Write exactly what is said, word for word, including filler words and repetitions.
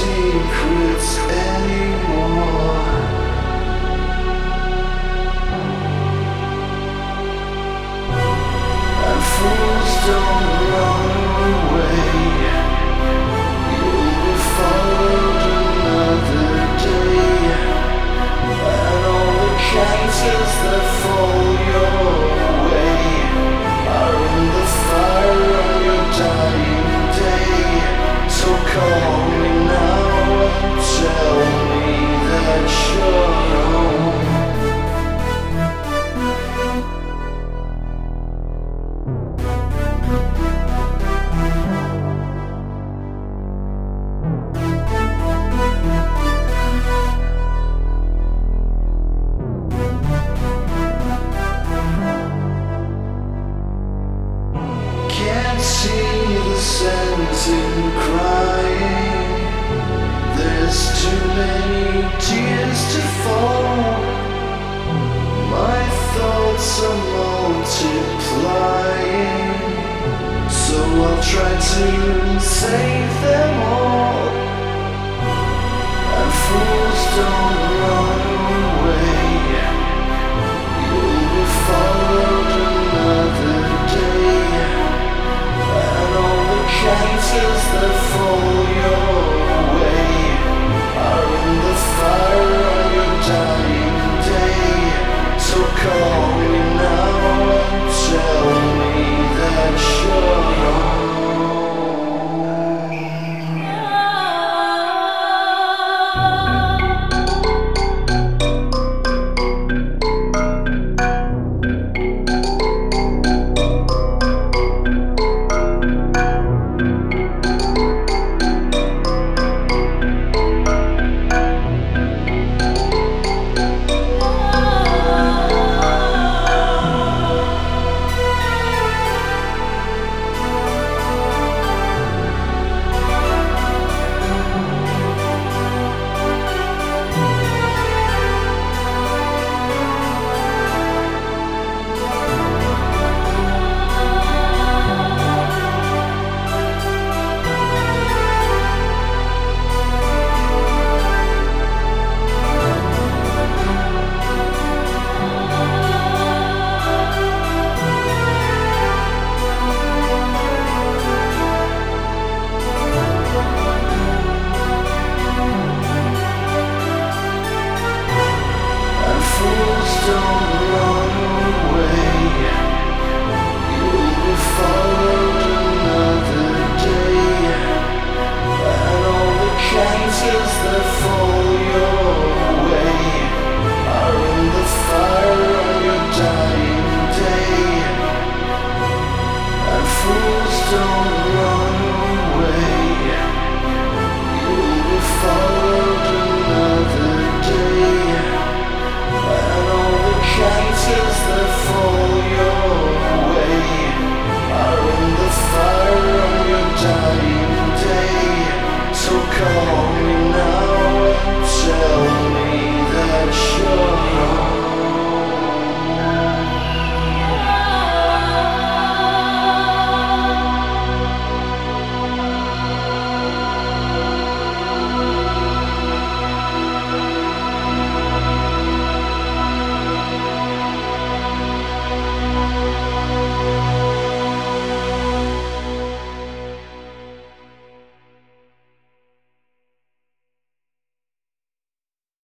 secrets anymore. And fools don't run away. You'll be followed another day, and all the cancers that fall your way are in the fire on your dying day. So call me now and tell me that you're home. Can't see the sense in crying. There's too many tears to fall.